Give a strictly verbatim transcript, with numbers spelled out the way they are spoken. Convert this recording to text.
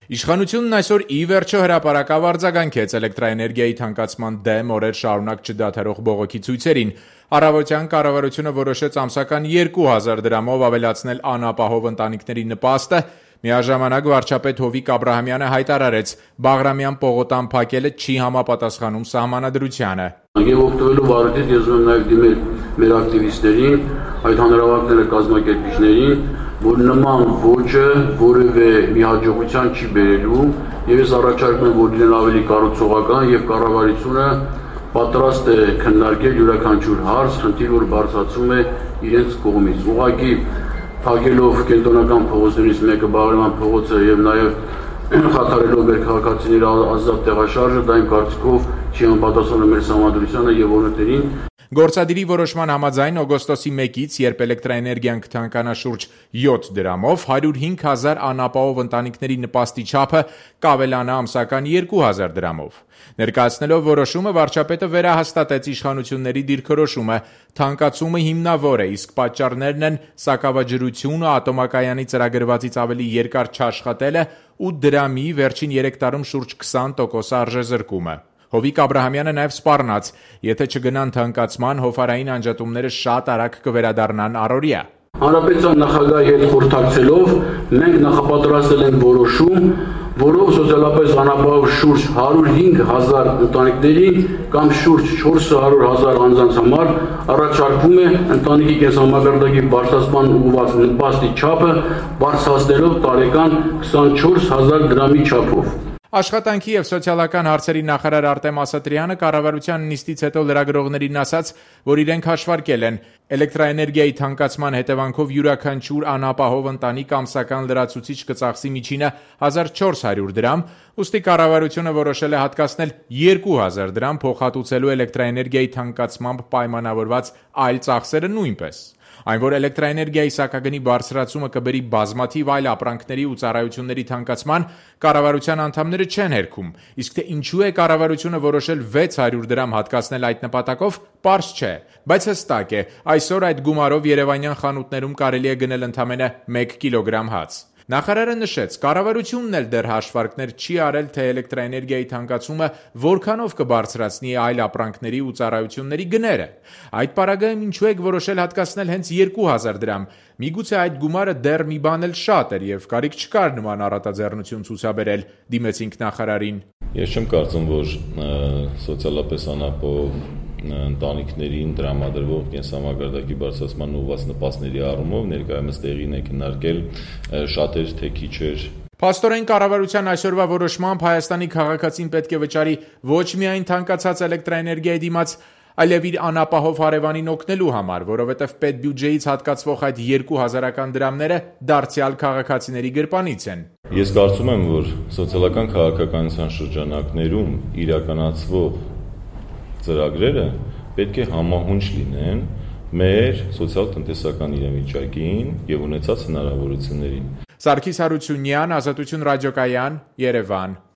Իշխանությունն այսօր ի վերջո հրապարակավ արձագանքեց էլեկտրաէներգիայի թանկացման դեմ օրեր շարունակ չդադարող բողոքի ցույցերին։ Առավոտյան կառավարությունը որոշեց ամսական երկու հազար դրամով ավելացնել անապահով ընտանիքների նպաստը։ Միաժամանակ վարչապետ Հովիկ Աբրահամյանը հայտարարեց, Բաղրամյան պողոտան փակելը չի համապատասխանում սահմանադրությանը։ Եվ օգտվելով առիթից ես ուզում եմ նաև դիմել մեր ակտիվիստերին, այդ հանրահավաքները կազմակերպիչներին, որ նման ոճը որևէ մի հաջողության չի բերելու, եւ ես առաջարկում եմ, որ լինեն ավելի կառուցողական եւ կառավարությունը պատրաստ է քննարկել յուրաքանչյուր հարց, խնդիր, որ բարձրացում է իրենց կողմից։ Ուղղակի փակելով կենտրոնական փողոցներից մեկը Բաղրամյան փողոցը եւ նաեւ խաթարելով մեր քաղաքացիների ազատ տեղաշարժը, դա իմ կարծիքով չի համապատասխանում մեր սահմանադրությանը եւ օրենքներին։ Գործադիրի որոշման համաձայն օգոստոսի մեկից, երբ էլեկտրաէներգիան կթանկանա շուրջ յոթ դրամով, հարյուր հինգ հազար անապահով ընտանիքների նպաստի չափը կավելանա ամսական երկու հազար դրամով։ Ներկայացնելով որոշումը, վարչապետը վերահաստատեց իշխանությունների դիրքորոշումը, թանկացումը հիմնավոր է, իսկ պատճառներն են սակավաջրությունը, ատոմակայանի ծրագրվածից ավելի երկար չաշխատելը ու դրամի վերջին երեք տարում շուրջ քսան տոկոս արժեզրկումը։ Հովիկ Աբրահամյանը նաև սպառնաց, եթե չգնան թանկացման, հովհարային անջատումները շատ արագ կվերադառնան առօրյա։ Հանրապետության նախագահի հետ խորհրդակցելով մենք նախապատրաստել ենք որոշում, որով սոցիալապես անապահով շուրջ հարյուր հինգ հազար ընտանիքների կամ շուրջ չորս հարյուր հազար անձանց համար առաջարկվում է ընտանիքի կենսամակարդակի բարձրացման ուղղված նպաստի չափը բարձրացնելով տարեկան քսանչորս հազար դրամի չափով։ Աշխատանքի և սոցիալական հարցերի նախարար Արտեմ Ասատրյանը կառավարության նիստից հետո լրագրողներին ասաց, որ իրենք հաշվարկել են էլեկտրաէներգիայի թանկացման հետևանքով յուրաքանչյուր անապահով ընտանիք ամսական լրացուցիչ կծախսի միջինը հազար չորս հարյուր դրամ, ուստի կառավարությունը որոշել է հատկացնել երկու հազար դրամ փոխհատուցելու էլեկտրաէներգիայի թանկացմամբ պայմանավորված այլ ծախսերը նույնպես։ Այն, որ էլեկտրաէներգիայի սակագնի բարձրացումը կբերի բազմաթիվ այլ ապրանքների ու ծառայությունների թանկացման, կառավարության անդամները չեն հերքում, իսկ թե ինչու է կառավարությունը որոշել վեց հարյուր դրամ հատկացնել այդ նպատակով, պարզ չէ, բայց հստակ է, այսօր այդ գումարով երևանյան խանութներում կարելի է գնել ընդամենը մեկ կիլոգրամ հաց։ Նախարարը նշեց, կառավարությունն էլ դեռ հաշվարկներ չի արել, թե էլեկտրաէներգիայի թանկացումը որքանով կբարձրացնի այլ ապրանքների ու ծառայությունների գները։ Այդ պարագայում ինչու եք որոշել հատկացնել հենց երկու հազար դրամ։ Միգուցե այդ գումարը դեռ մի բան էլ շատ էր եւ կարիք չկար նման առատաձեռնություն ցուցաբերել, դիմեցինք նախարարին։ Ես չեմ կարծում, որ սոցիալապես անապահով ընտանիքներին տրամադրվող կենսամակարդակի բարձրացման ուղղված նպաստների առումով ներկայումս տեղին է քննարկել շատ էր թե քիչ էր։ Փաստորեն կառավարության այսօրվա որոշմամբ Հայաստանի քաղաքացին պետք է վճարի ոչ միայն թանկացած էլեկտրաէներգիայի դիմաց, այլև իր անապահով հարևանին օգնելու համար, որովհետև պետբյուջեից հատկացվող այդ երկու հազարական դրամները դարձյալ քաղաքացիների գրպանից են։ Ես կարծում եմ, որ սոցիալական քաղաքականության շրջանակներում իրականացվող ծրագրերը պետք է համահունչ լինեն մեր սոցիալ-տնտեսական իրավիճակին եւ ունեցած հնարավորություններին։ Սարգիս Հարությունյան, Ազատություն ռադիոկայան, Երևան։